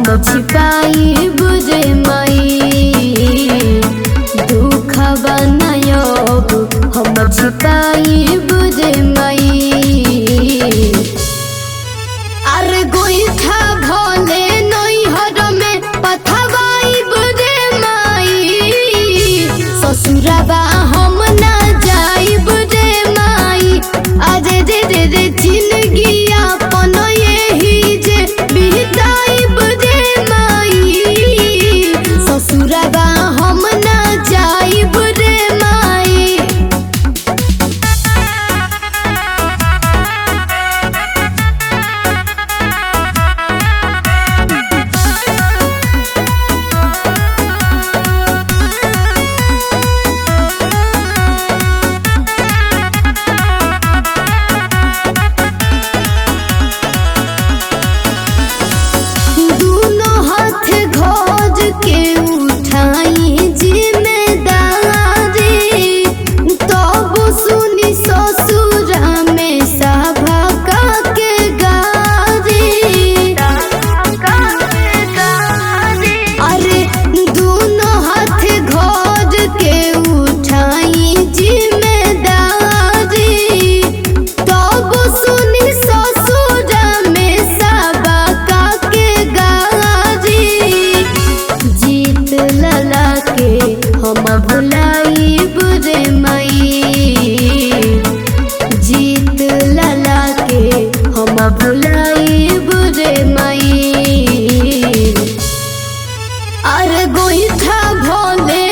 छिपाई बुझे माई दुख बनायब हम छिपाई बुझे माई। अरे गोईठा भले नैहर में पथवाई बुझे माई ससुरबा हम ना जाई बुझे माई। अरे रे रे रे जिंदगी अपन यही जे बिताई बुझे माई ससुरबा हम ना जाई बुझे माई। खोज के उठाई जिम्मेदारी तब सुनी ससुरा में सभा के गारी। अरे दोनों हाथ खोज के उठाई जिम्मेदारी तब सुनी ससुरा में सभा के गारी। जीत लला के हम भुलाई बुझे माई जीत लला के हम भुलाई बुझे माई। अरे गोईठा भोले